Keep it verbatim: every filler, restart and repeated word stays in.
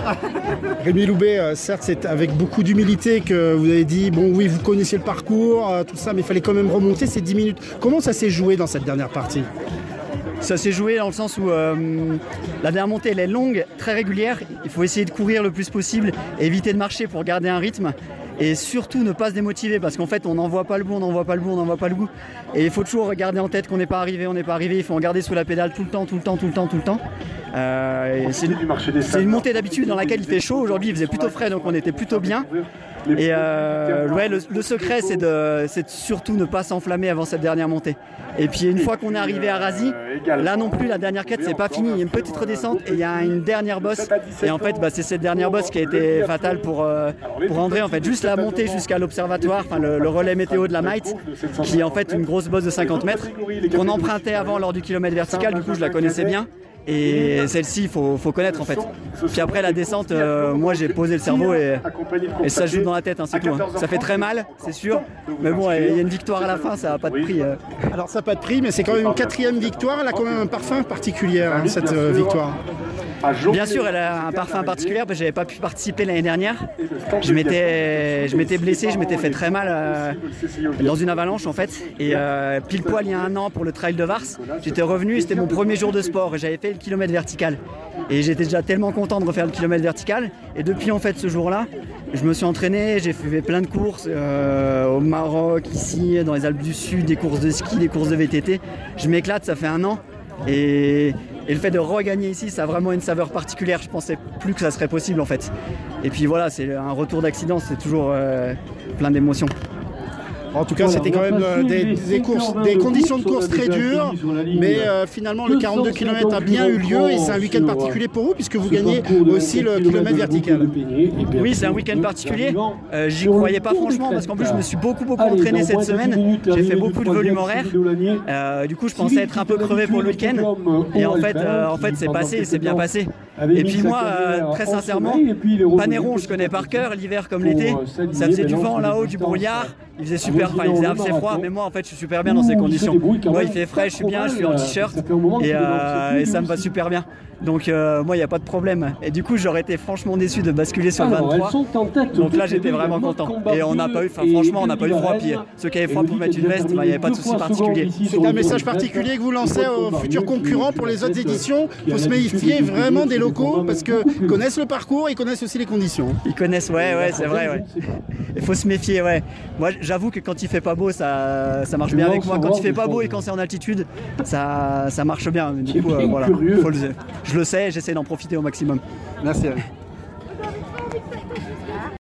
faire. Rémi Loubet, euh, certes, c'est avec beaucoup d'humilité que vous avez dit, bon oui, vous connaissiez le parcours, euh, tout ça, mais il fallait quand même remonter ces dix minutes. Comment ça s'est joué dans cette dernière partie? Ça s'est joué dans le sens où euh, la dernière montée elle est longue, très régulière. Il faut essayer de courir le plus possible et éviter de marcher pour garder un rythme. Et surtout ne pas se démotiver parce qu'en fait on n'en voit pas le bout, on n'en voit pas le bout, on n'en voit pas le bout. Et il faut toujours garder en tête qu'on n'est pas arrivé, on n'est pas arrivé. Il faut en garder sous la pédale tout le temps, tout le temps, tout le temps, tout le temps. Euh, c'est une, une montée d'habitude dans laquelle il fait chaud. Aujourd'hui il faisait plutôt frais donc on était plutôt bien. Et euh, ouais, le, le secret c'est de, c'est de surtout ne pas s'enflammer avant cette dernière montée. Et puis une fois qu'on est arrivé à Rasy, là non plus la dernière quête c'est pas fini, il y a une petite redescente et il y a une dernière bosse. Et en fait bah, c'est cette dernière bosse qui a été fatale pour, euh, pour André. En fait juste la montée jusqu'à l'observatoire, enfin le, le relais météo de la Maite, qui est en fait une grosse bosse de cinquante mètres, qu'on empruntait avant lors du kilomètre vertical, du coup je la connaissais bien. Et celle-ci, il faut, faut connaître en fait. Puis après la descente, euh, moi j'ai posé le cerveau et, et ça joue dans la tête, hein, c'est tout. Hein. Ça fait très mal, c'est sûr. Mais bon, il y a une victoire à la fin, ça n'a pas de prix. Euh. Alors ça n'a pas de prix, mais c'est quand même une quatrième victoire. Elle a quand même un parfum particulier, hein, cette euh, victoire. Bien sûr, elle a un parfum particulier parce que j'avais pas pu participer l'année dernière. Je m'étais, je m'étais blessé, je m'étais fait très mal euh, dans une avalanche en fait. Et euh, pile poil il y a un an pour le trail de Vars, j'étais revenu et c'était mon premier jour de sport et j'avais fait le kilomètre vertical. Et j'étais déjà tellement content de refaire le kilomètre vertical. Et depuis en fait ce jour-là, je me suis entraîné, j'ai fait plein de courses euh, au Maroc, ici, dans les Alpes du Sud, des courses de ski, des courses de V T T. Je m'éclate, ça fait un an. Et, et le fait de regagner ici, ça a vraiment une saveur particulière. Je pensais plus que ça serait possible en fait. Et puis voilà, c'est un retour d'accident, c'est toujours euh, plein d'émotions. En tout cas, c'était quand même euh, des, des, courses, des conditions de course très dures, mais euh, finalement le quarante-deux kilomètres a bien eu lieu et c'est un week-end particulier pour vous puisque vous gagnez aussi le kilomètre vertical. Oui, c'est un week-end particulier. Euh, J'y croyais pas franchement parce qu'en plus je me suis beaucoup beaucoup entraîné cette semaine. J'ai fait beaucoup de volume horaire. Euh, du coup, je pensais être un peu crevé pour le week-end et en fait, euh, en fait, c'est passé, c'est bien passé. Et puis moi, euh, très sincèrement, Panéron, je connais par cœur, l'hiver comme l'été. Ça faisait du vent là-haut, du brouillard. Il faisait super, enfin il faisait assez froid, mais moi en fait je suis super bien dans ces conditions. Moi il fait frais, je suis bien, je suis en t-shirt et, euh, et ça me va super bien. Donc euh, moi il n'y a pas de problème. Et du coup j'aurais été franchement déçu de basculer sur le vingt-trois. Donc là j'étais vraiment content. Et on n'a pas eu, enfin franchement on n'a pas eu froid. Puis ceux qui avaient froid pour mettre une veste, il n'y avait pas de souci particulier. C'est un message particulier que vous lancez aux futurs concurrents pour les autres éditions. Il faut se méfier vraiment des locaux parce qu'ils connaissent le parcours, ils connaissent aussi les conditions. Ils connaissent, ouais, ouais, c'est vrai, ouais. Il faut se méfier, ouais. Moi j'avoue que quand il fait pas beau, ça, ça marche bien avec moi. Quand il fait pas beau et quand c'est en altitude, ça, ça marche bien. Du coup, euh, voilà. Faut le, je le sais, j'essaie d'en profiter au maximum. Merci.